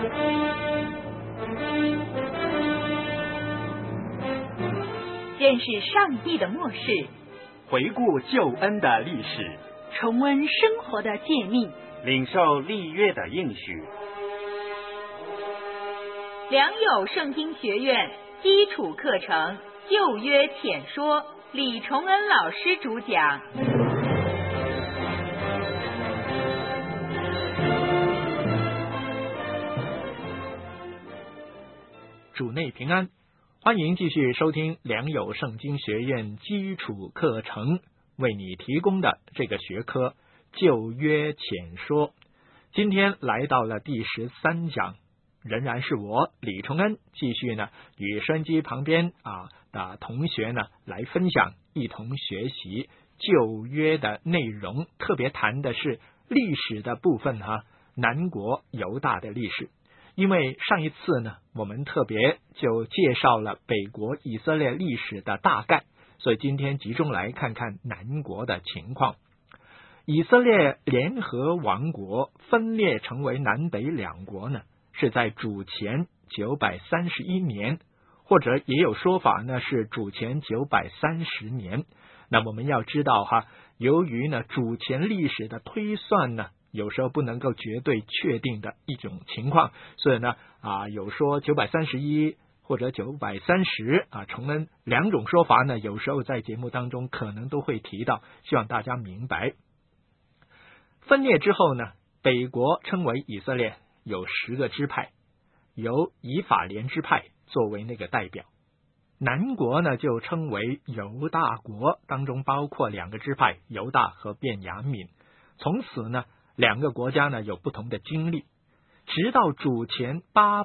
认识上帝的默示， 回顾救恩的历史， 重温生活的诫命， 领受立约的应许。 良友圣经学院基础课程旧约浅说，李崇恩老师主讲。 主内平安，欢迎继续收听良友圣经学院基础课程为你提供的这个学科旧约浅说。今天来到了第13讲，仍然是我李崇恩继续呢与收音机旁边的同学呢来分享，一同学习旧约的内容，特别谈的是历史的部分南国犹大的历史。因为上一次呢我们特别就介绍了北国以色列历史的大概，所以今天集中来看看南国的情况。以色列联合王国分裂成为南北两国呢，是在主前931年，或者也有说法呢是主前930年。那我们要知道由于呢主前历史的推算呢有时候不能够绝对确定的一种情况，所以呢有说931或者930崇恩两种说法呢，有时候在节目当中可能都会提到，希望大家明白。分裂之后呢，北国称为以色列，有10个支派，由以法莲支派作为那个代表。南国呢就称为犹大国，当中包括2个支派，犹大和便雅悯。从此呢2个国家呢有不同的经历，直到主前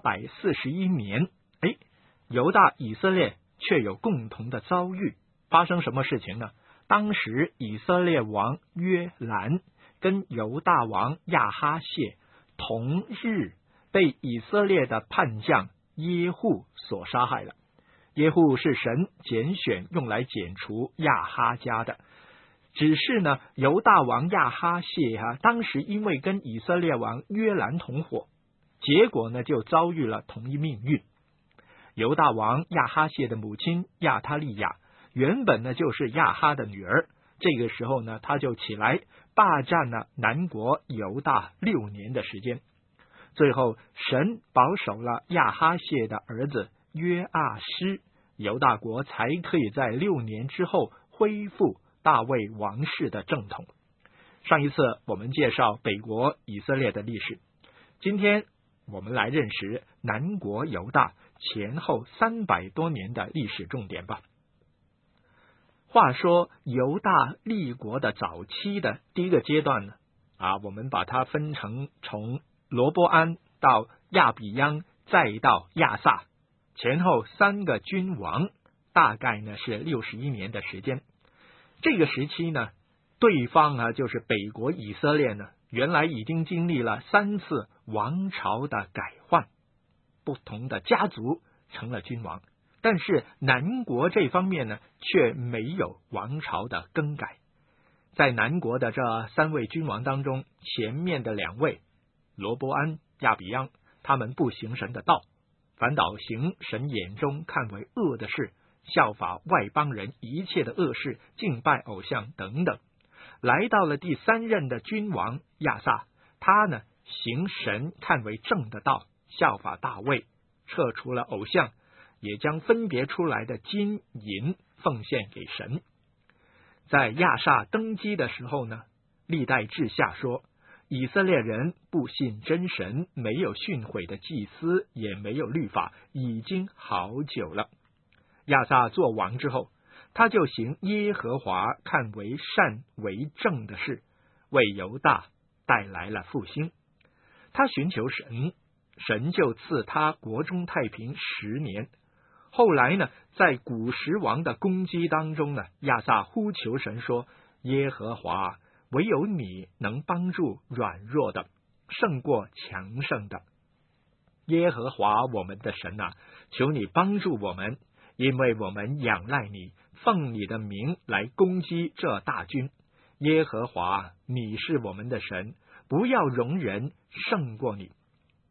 841年，犹大以色列却有共同的遭遇。发生什么事情呢？当时以色列王约兰跟犹大王亚哈谢同日被以色列的叛将耶户所杀害了。耶户是神拣选用来剪除亚哈家的，只是呢犹大王亚哈谢当时因为跟以色列王约兰同伙，结果呢就遭遇了同一命运。犹大王亚哈谢的母亲亚他利亚原本呢就是亚哈的女儿，这个时候呢他就起来霸占了南国犹大6年的时间。最后神保守了亚哈谢的儿子约阿施，犹大国才可以在6年之后恢复大卫王室的正统。上一次我们介绍北国以色列的历史，今天我们来认识南国犹大前后300多年的历史重点吧。话说犹大立国的早期的第一个阶段呢，我们把它分成从罗波安到亚比央再到亚撒，前后3个君王，大概呢是61年的时间。这个时期呢，对方就是北国以色列呢，原来已经经历了3次王朝的改换，不同的家族成了君王，但是南国这方面呢，却没有王朝的更改。在南国的这3位君王当中，前面的2位罗波安、亚比央，他们不行神的道，反倒行神眼中看为恶的事，效法外邦人一切的恶事，敬拜偶像等等。来到了第3任的君王亚撒，他呢行神看为正的道，效法大卫，撤除了偶像，也将分别出来的金银奉献给神。在亚撒登基的时候呢，历代志下说，以色列人不信真神，没有训诲的祭司，也没有律法，已经好久了。亚撒做王之后，他就行耶和华看为善为正的事，为犹大带来了复兴。他寻求神，神就赐他国中太平10年。后来呢，在古时王的攻击当中呢，亚撒呼求神说，耶和华，唯有你能帮助软弱的，胜过强盛的。耶和华我们的神求你帮助我们，因为我们仰赖你，奉你的名来攻击这大军。耶和华，你是我们的神，不要容人胜过你。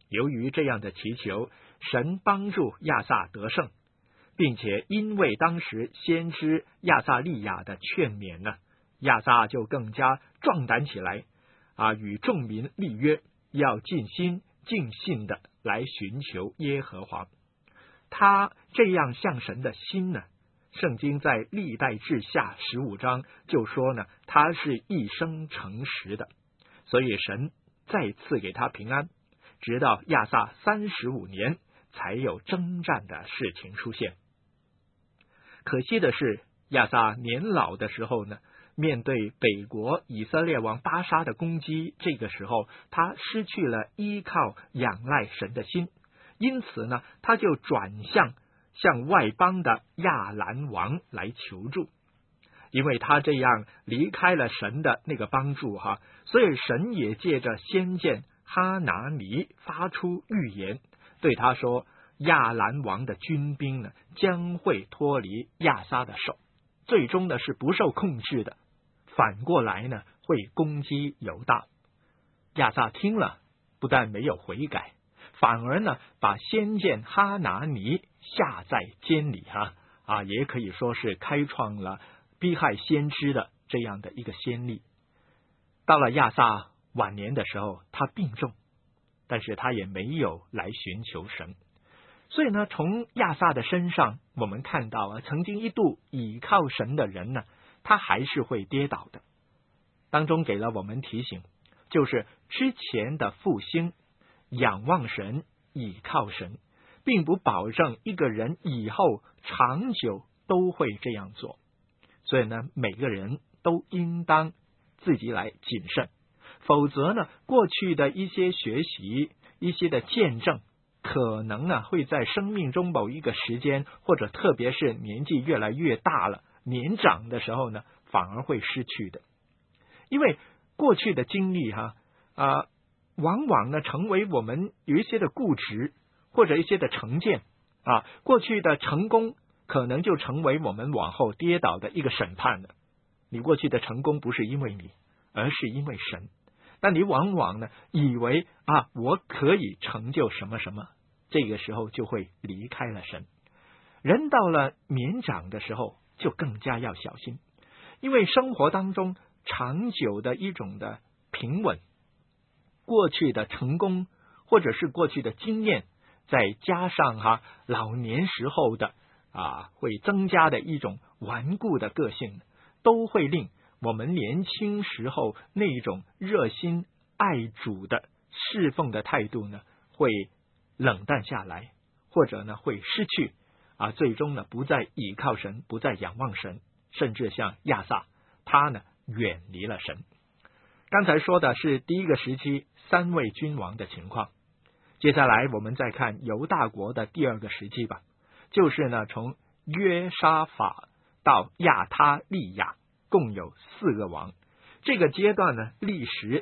由于这样的祈求，神帮助亚撒得胜，并且因为当时先知亚撒利亚的劝勉呢，亚撒就更加壮胆起来与众民立约，要尽心尽性的来寻求耶和华。他这样向神的心呢，圣经在历代志下15章就说呢，他是一生诚实的，所以神再次给他平安，直到亚撒35年才有征战的事情出现。可惜的是，亚撒年老的时候呢，面对北国以色列王巴沙的攻击，这个时候他失去了依靠仰赖神的心，因此呢，他就转向外邦的亚兰王来求助。因为他这样离开了神的那个帮助所以神也借着先见哈拿尼发出预言，对他说，亚兰王的军兵呢将会脱离亚撒的手，最终呢是不受控制的，反过来呢会攻击犹大。亚撒听了，不但没有悔改，反而呢把先见哈拿尼下在监里也可以说是开创了逼害先知的这样的一个先例。到了亚撒晚年的时候，他病重，但是他也没有来寻求神。所以呢，从亚撒的身上我们看到曾经一度倚靠神的人呢，他还是会跌倒的。当中给了我们提醒，就是之前的复兴仰望神倚靠神，并不保证一个人以后长久都会这样做。所以呢，每个人都应当自己来谨慎，否则呢，过去的一些学习、一些的见证，可能呢会在生命中某一个时间，或者特别是年纪越来越大了、年长的时候呢，反而会失去的。因为过去的经历往往呢成为我们有一些的固执，或者一些的成见过去的成功可能就成为我们往后跌倒的一个审判了。你过去的成功不是因为你，而是因为神。但你往往呢以为我可以成就什么什么，这个时候就会离开了神。人到了年长的时候就更加要小心，因为生活当中长久的一种的平稳，过去的成功或者是过去的经验，再加上老年时候的会增加的一种顽固的个性，都会令我们年轻时候那种热心爱主的侍奉的态度呢，会冷淡下来，或者呢会失去最终呢不再倚靠神，不再仰望神，甚至像亚撒，他呢远离了神。刚才说的是第一个时期3位君王的情况，接下来我们再看犹大国的第二个时期吧，就是呢从约沙法到亚他利亚，共有4个王。这个阶段呢历时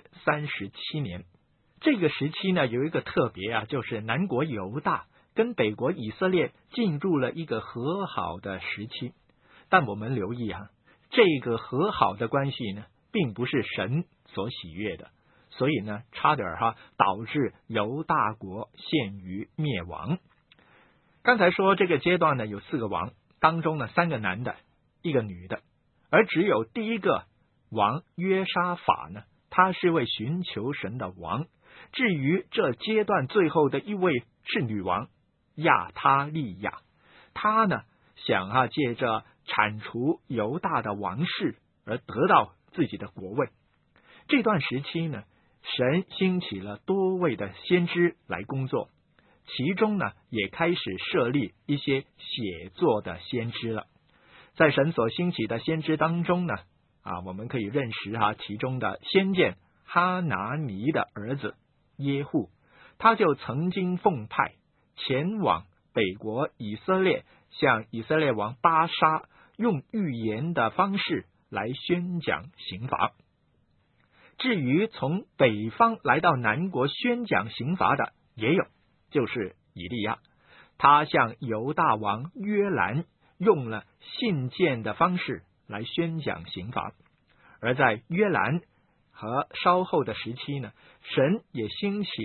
37年。这个时期呢有一个特别就是南国犹大跟北国以色列进入了一个和好的时期。但我们留意这个和好的关系呢并不是神所喜悦的，所以呢差点导致犹大国陷于灭亡。刚才说这个阶段呢有4个王，当中呢3个男的，1个女的，而只有第一个王约沙法呢，他是位寻求神的王。至于这阶段最后的一位是女王亚他利亚，他呢想借着铲除犹大的王室而得到自己的国位。这段时期呢，神兴起了多位的先知来工作，其中呢也开始设立一些写作的先知了。在神所兴起的先知当中呢我们可以认识其中的先见哈拿尼的儿子耶户，他就曾经奉派前往北国以色列，向以色列王巴沙用预言的方式来宣讲刑罚。至于从北方来到南国宣讲刑罚的也有，就是以利亚，他向犹大王约兰用了信件的方式来宣讲刑罚。而在约兰和稍后的时期呢，神也兴起了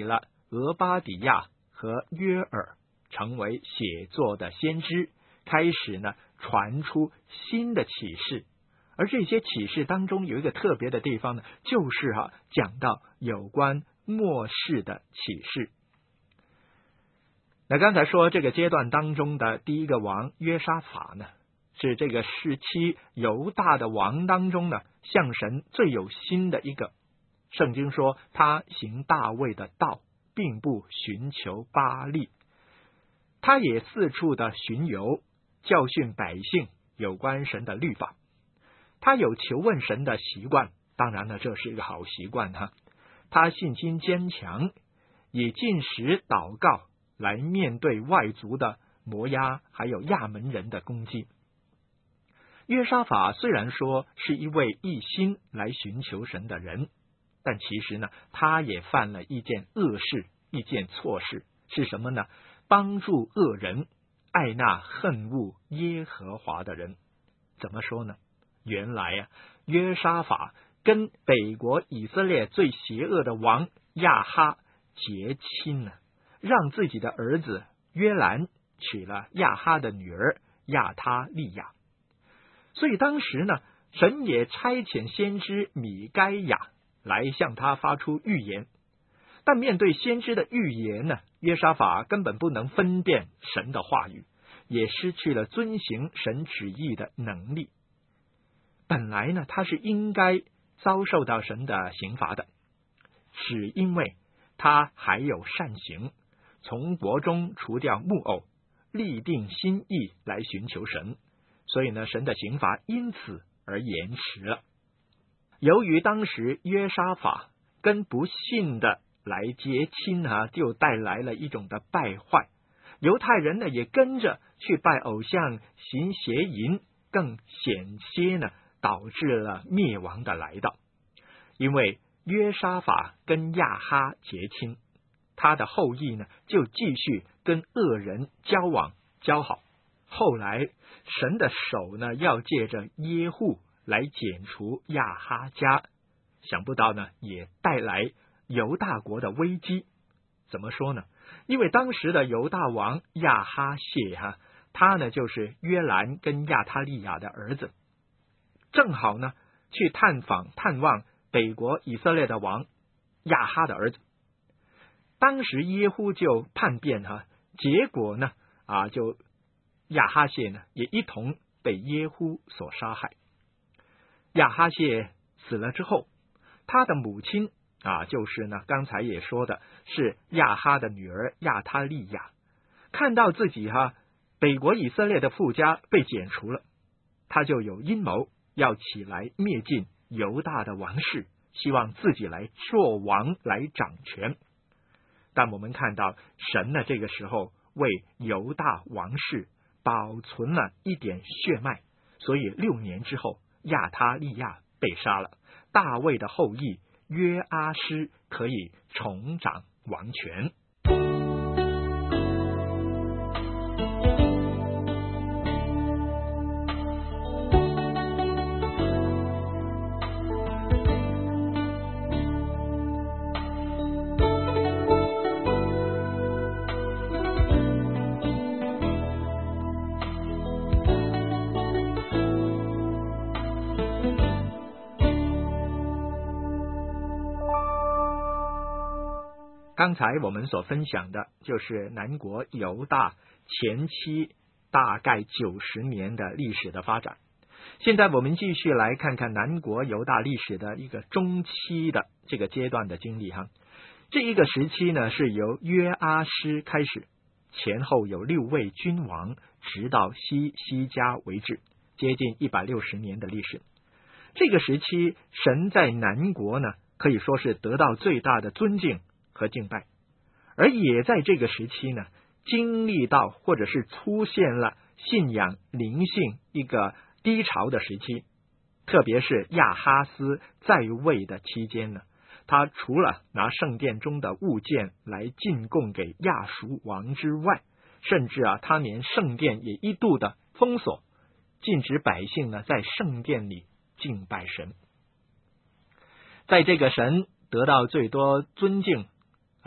俄巴底亚和约珥成为写作的先知，开始呢传出新的启示。而这些启示当中有一个特别的地方呢，就是讲到有关末世的启示。那刚才说这个阶段当中的第一个王约沙法呢，是这个时期犹大的王当中呢，向神最有心的一个。圣经说他行大卫的道，并不寻求巴力。他也四处的巡游，教训百姓有关神的律法。他有求问神的习惯，当然呢，这是一个好习惯哈。他信心坚强，以禁食祷告来面对外族的摩押还有亚门人的攻击。约沙法虽然说是一位一心来寻求神的人，但其实呢，他也犯了一件恶事，一件错事，是什么呢？帮助恶人，爱那恨恶耶和华的人。怎么说呢？原来约沙法跟北国以色列最邪恶的王亚哈结亲呢，让自己的儿子约兰娶了亚哈的女儿亚他利亚。所以当时呢，神也差遣先知米该亚来向他发出预言。但面对先知的预言呢，约沙法根本不能分辨神的话语，也失去了遵行神旨意的能力。本来呢，他是应该遭受到神的刑罚的，只因为他还有善行，从国中除掉木偶，立定心意来寻求神，所以呢，神的刑罚因此而延迟了。由于当时约沙法跟不信的来结亲就带来了一种的败坏，犹太人呢也跟着去拜偶像，行邪淫，更险些呢导致了灭亡的来到。因为约沙法跟亚哈结亲，他的后裔呢就继续跟恶人交往交好。后来神的手呢要借着耶户来剪除亚哈家，想不到呢也带来犹大国的危机。怎么说呢？因为当时的犹大王亚哈谢他呢就是约兰跟亚他利亚的儿子，正好呢去探望北国以色列的王亚哈的儿子。当时耶户就叛变结果呢就亚哈谢呢也一同被耶户所杀害。亚哈谢死了之后，他的母亲就是呢刚才也说的是亚哈的女儿亚他利亚，看到自己北国以色列的父家被剪除了，他就有阴谋要起来灭尽犹大的王室，希望自己来做王来掌权。但我们看到神呢这个时候为犹大王室保存了一点血脉，所以6年之后亚他利亚被杀了，大卫的后裔约阿施可以重掌王权。刚才我们所分享的就是南国犹大前期大概90年的历史的发展。现在我们继续来看看南国犹大历史的一个中期的这个阶段的经历这一个时期呢是由约阿施开始，前后有6位君王，直到西家为止，接近160年的历史。这个时期神在南国呢可以说是得到最大的尊敬和敬拜，而也在这个时期呢经历到或者是出现了信仰灵性一个低潮的时期。特别是亚哈斯在位的期间呢，他除了拿圣殿中的物件来进贡给亚述王之外，甚至他连圣殿也一度的封锁，禁止百姓呢在圣殿里敬拜神。在这个神得到最多尊敬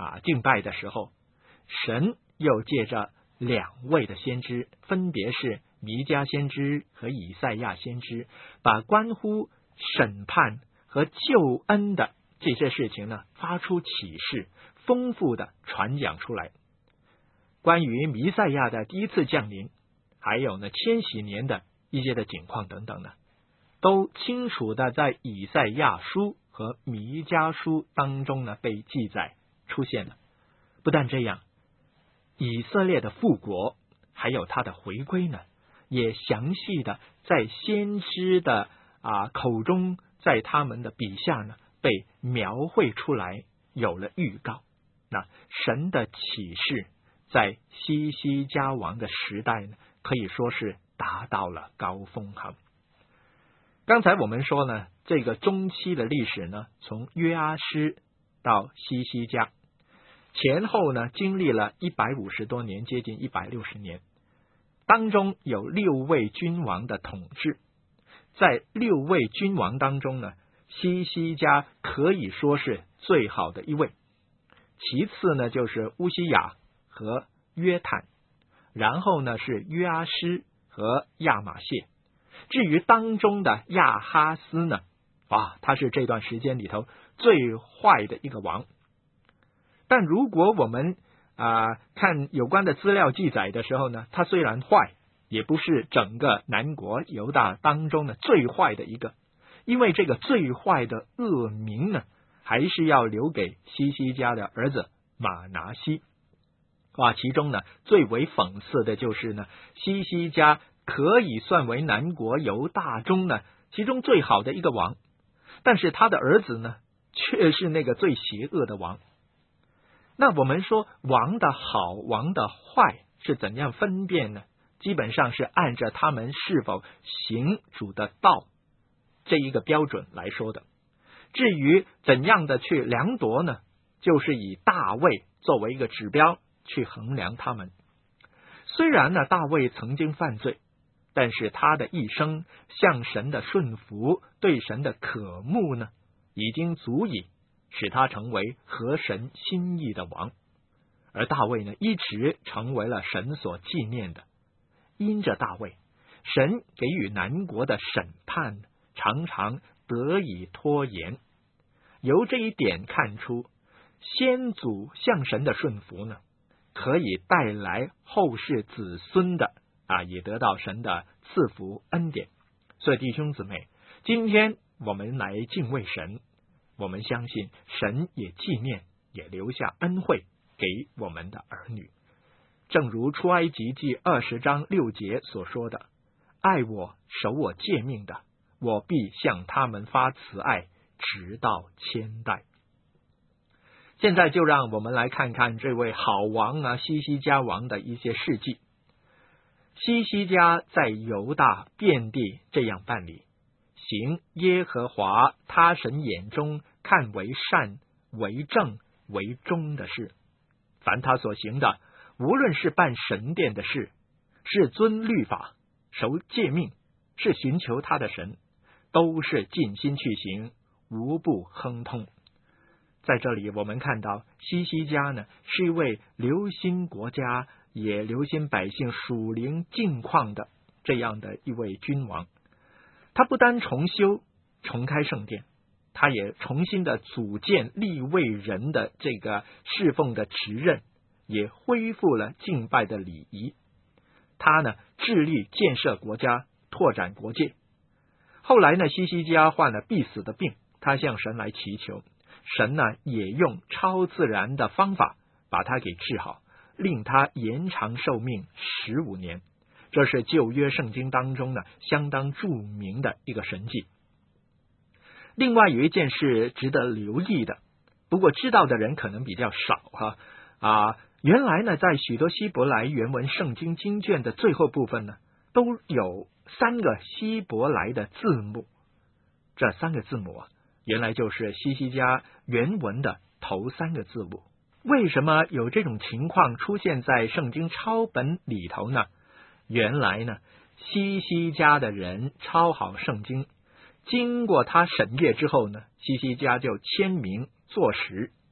敬拜的时候，神又借着2位的先知，分别是弥迦先知和以赛亚先知，把关乎审判和救恩的这些事情呢，发出启示，丰富的传讲出来。关于弥赛亚的第一次降临，还有呢千禧年的一些的景况等等呢，都清楚的在以赛亚书和弥迦书当中呢被记载出现了。不但这样，以色列的复国还有他的回归呢，也详细的在先知的口中，在他们的笔下呢被描绘出来，有了预告。那神的启示在西西家王的时代呢，可以说是达到了高峰哈。刚才我们说呢，这个中期的历史呢，从约阿施到西西家，前后呢经历了150多年，接近160年，当中有6位君王的统治。在6位君王当中呢，西西家可以说是最好的一位，其次呢就是乌西雅和约坦，然后呢是约阿施和亚玛谢。至于当中的亚哈斯呢，他是这段时间里头最坏的一个王。但如果我们看有关的资料记载的时候呢，他虽然坏，也不是整个南国犹大当中的最坏的一个，因为这个最坏的恶名呢，还是要留给西西家的儿子马拿西。其中呢最为讽刺的就是呢，西西家可以算为南国犹大中呢其中最好的一个王，但是他的儿子呢却是那个最邪恶的王。那我们说王的好王的坏是怎样分辨呢？基本上是按着他们是否行主的道这一个标准来说的。至于怎样的去量夺呢，就是以大卫作为一个指标去衡量他们。虽然呢大卫曾经犯罪，但是他的一生向神的顺服，对神的渴慕呢，已经足以使他成为合神心意的王。而大卫呢一直成为了神所纪念的。因着大卫，神给予南国的审判常常得以拖延。由这一点看出，先祖向神的顺服呢，可以带来后世子孙的也得到神的赐福恩典。所以弟兄姊妹，今天我们来敬畏神，我们相信神也纪念，也留下恩惠给我们的儿女。正如出埃及记20章6节所说的，爱我守我诫命的，我必向他们发慈爱，直到千代。现在就让我们来看看这位好王西西家王的一些事迹。西西家在犹大遍地这样办理，行耶和华他神眼中看为善、为正、为忠的事。凡他所行的，无论是办神殿的事，是遵律法、守诫命，是寻求他的神，都是尽心去行，无不亨通。在这里我们看到西西家呢，是一位留心国家也留心百姓属灵境况的这样的一位君王。他不单重修重开圣殿，他也重新的组建利未人的这个侍奉的职任，也恢复了敬拜的礼仪。他呢致力建设国家，拓展国界。后来呢，西西家患了必死的病，他向神来祈求，神呢也用超自然的方法把他给治好，令他延长寿命15年。这是旧约圣经当中呢相当著名的一个神迹。另外有一件事值得留意的，不过知道的人可能比较少原来呢在许多希伯来原文圣经经卷的最后部分呢，都有3个希伯来的字母。这3个字母原来就是西西家原文的头3个字母。为什么有这种情况出现在圣经抄本里头呢？原来呢，西西家的人抄好圣经，经过他审阅之后呢，西西家就签名作实，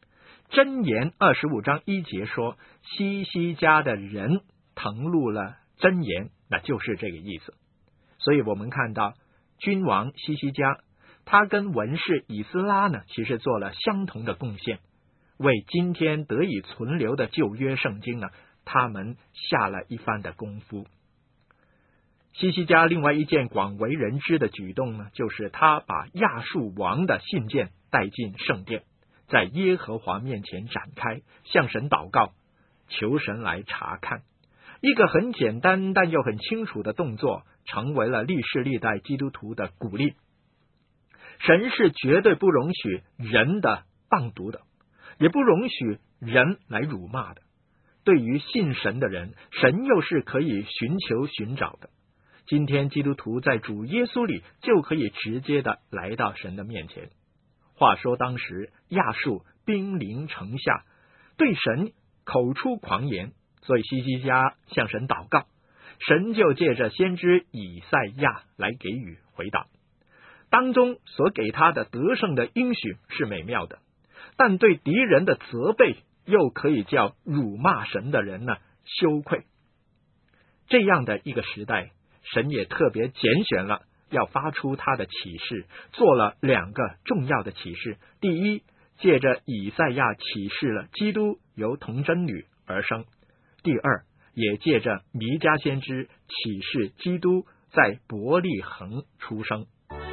箴言25章1节说，西西家的人誊录了箴言，那就是这个意思。所以我们看到君王西西家，他跟文士以斯拉呢，其实做了相同的贡献，为今天得以存留的旧约圣经呢，他们下了一番的功夫。西西家另外一件广为人知的举动呢，就是他把亚述王的信件带进圣殿，在耶和华面前展开，向神祷告，求神来查看。一个很简单但又很清楚的动作，成为了历世历代基督徒的鼓励。神是绝对不容许人的谤读的，也不容许人来辱骂的。对于信神的人，神又是可以寻找的。今天基督徒在主耶稣里就可以直接的来到神的面前。话说当时亚述兵临城下，对神口出狂言，所以西西家向神祷告，神就借着先知以赛亚来给予回答。当中所给他的得胜的应许是美妙的，但对敌人的责备又可以叫辱骂神的人呢羞愧。这样的一个时代，神也特别拣选了要发出他的启示，做了2个重要的启示。第一，借着以赛亚启示了基督由童贞女而生；第二，也借着弥迦先知启示基督在伯利恒出生。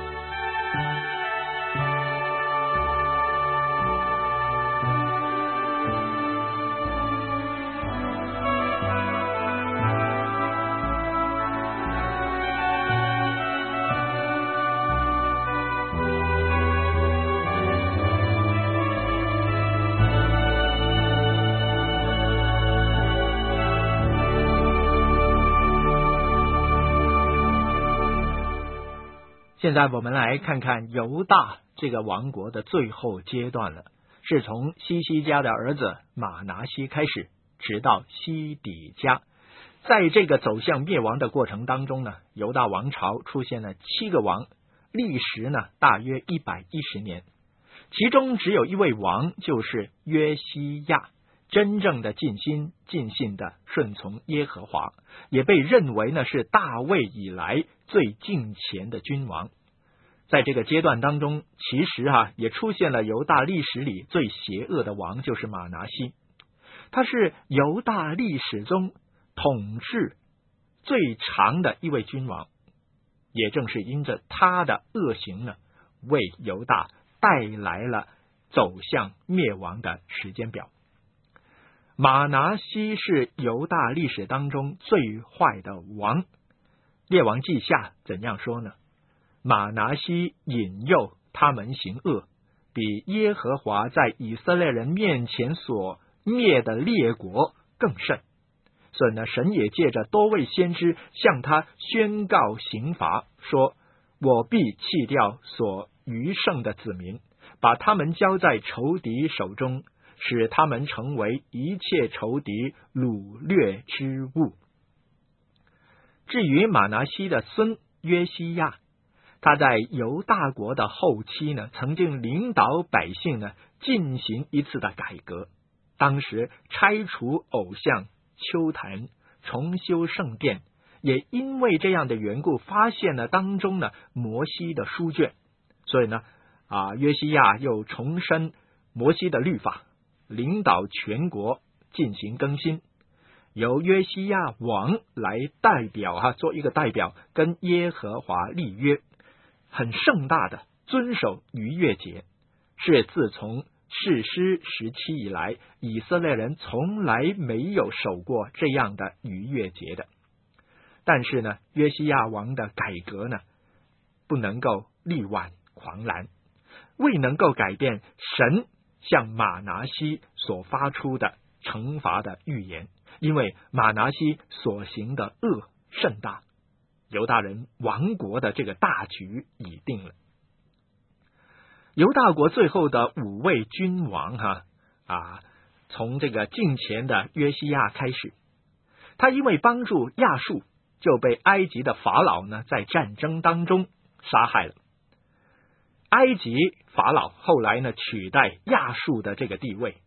现在我们来看看犹大这个王国的最后阶段了，是从西西家的儿子马拿西开始，直到西底家。在这个走向灭亡的过程当中呢，犹大王朝出现了7个王，历时呢大约110年。其中只有一位王，就是约西亚，真正的尽心尽性的顺从耶和华，也被认为呢是大卫以来最敬虔的君王。在这个阶段当中，其实也出现了犹大历史里最邪恶的王，就是马拿西。他是犹大历史中统治最长的一位君王，也正是因着他的恶行呢，为犹大带来了走向灭亡的时间表。马拿西是犹大历史当中最坏的王。列王记下怎样说呢？马拿西引诱他们行恶，比耶和华在以色列人面前所灭的列国更甚。所以呢，神也借着多位先知向他宣告刑罚，说：我必弃掉所余剩的子民，把他们交在仇敌手中，使他们成为一切仇敌掳掠之物。至于马拿西的孙约西亚，他在犹大国的后期呢，曾经领导百姓呢进行一次的改革。当时拆除偶像丘坛，重修圣殿，也因为这样的缘故，发现了当中呢摩西的书卷。所以呢约西亚又重申摩西的律法，领导全国进行更新，由约西亚王来代表做一个代表，跟耶和华立约，很盛大的遵守逾越节，是自从士师时期以来，以色列人从来没有守过这样的逾越节的。但是呢，约西亚王的改革呢，不能够力挽狂澜，未能够改变神向马拿西所发出的惩罚的预言，因为马拿西所行的恶甚大，犹大人亡国的这个大局已定了。犹大国最后的5位君王从这个敬虔的约西亚开始，他因为帮助亚述，就被埃及的法老呢在战争当中杀害了。埃及法老后来呢取代亚述的这个地位，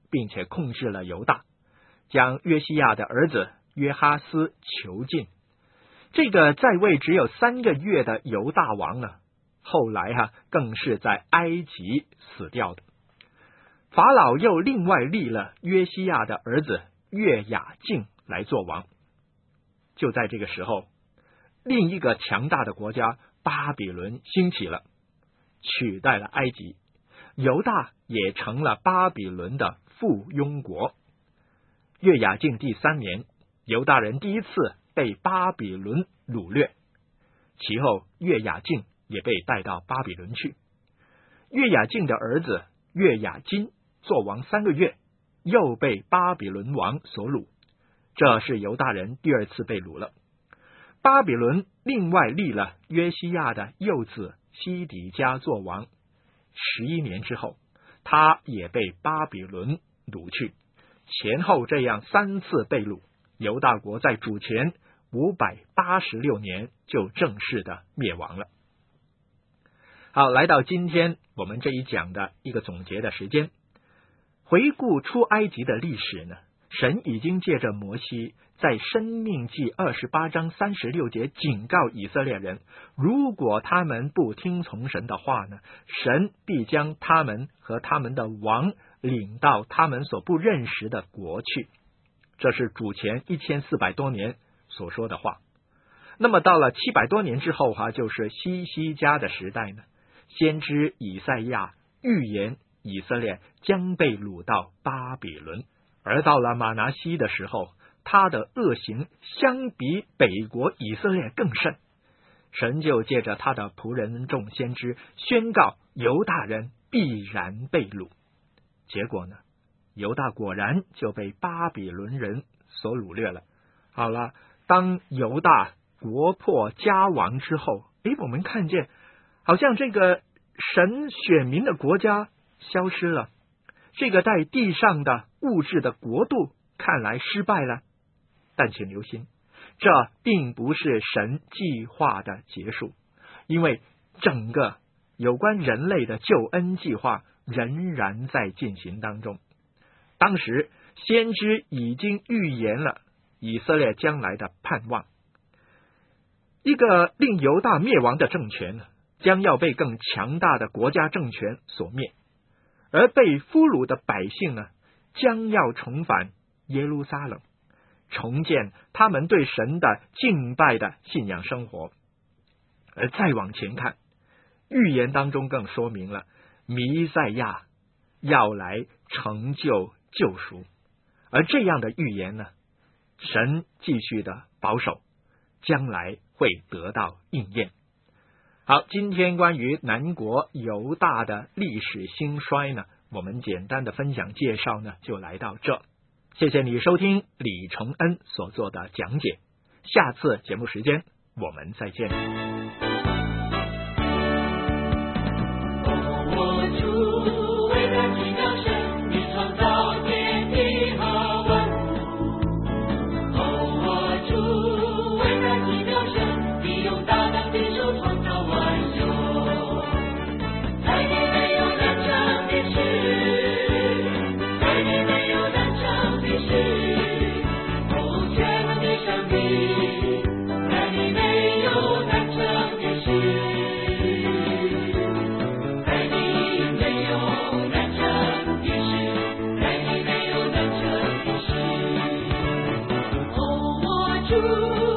并且控制了犹大，将约西亚的儿子约哈斯囚禁。这个在位只有3个月的犹大王呢，后来更是在埃及死掉的。法老又另外立了约西亚的儿子约雅敬来做王。就在这个时候，另一个强大的国家巴比伦兴起了，取代了埃及，犹大也成了巴比伦的附庸国。约雅敬第3年，犹大人第一次被巴比伦掳掠，其后约雅敬也被带到巴比伦去。约雅敬的儿子约雅斤做王3个月，又被巴比伦王所掳，这是犹大人第2次被掳了。巴比伦另外立了约西亚的幼子西底家做王，11年之后，他也被巴比伦掳去。前后这样3次被掳，犹大国在主前586年就正式的灭亡了。好，来到今天我们这一讲的一个总结的时间。回顾出埃及的历史呢，神已经借着摩西在申命记28章36节警告以色列人，如果他们不听从神的话呢，神必将他们和他们的王领到他们所不认识的国去。这是主前1400多年所说的话。那么到了700多年之后就是西西家的时代呢，先知以赛亚预言以色列将被掳到巴比伦。而到了马拿西的时候，他的恶行相比北国以色列更甚，神就借着他的仆人众先知宣告犹大人必然被掳。结果呢，犹大果然就被巴比伦人所掳掠了。好了，当犹大国破家亡之后，我们看见好像这个神选民的国家消失了，这个在地上的物质的国度看来失败了。但请留心，这并不是神计划的结束，因为整个有关人类的救恩计划仍然在进行当中。当时先知已经预言了以色列将来的盼望，一个令犹大灭亡的政权将要被更强大的国家政权所灭，而被俘虏的百姓呢，将要重返耶路撒冷，重建他们对神的敬拜的信仰生活。而再往前看，预言当中更说明了弥赛亚要来成就救赎，而这样的预言呢，神继续的保守，将来会得到应验。好，今天关于南国犹大的历史兴衰呢，我们简单的分享介绍呢，就来到这。谢谢你收听李崇恩所做的讲解，下次节目时间我们再见。 主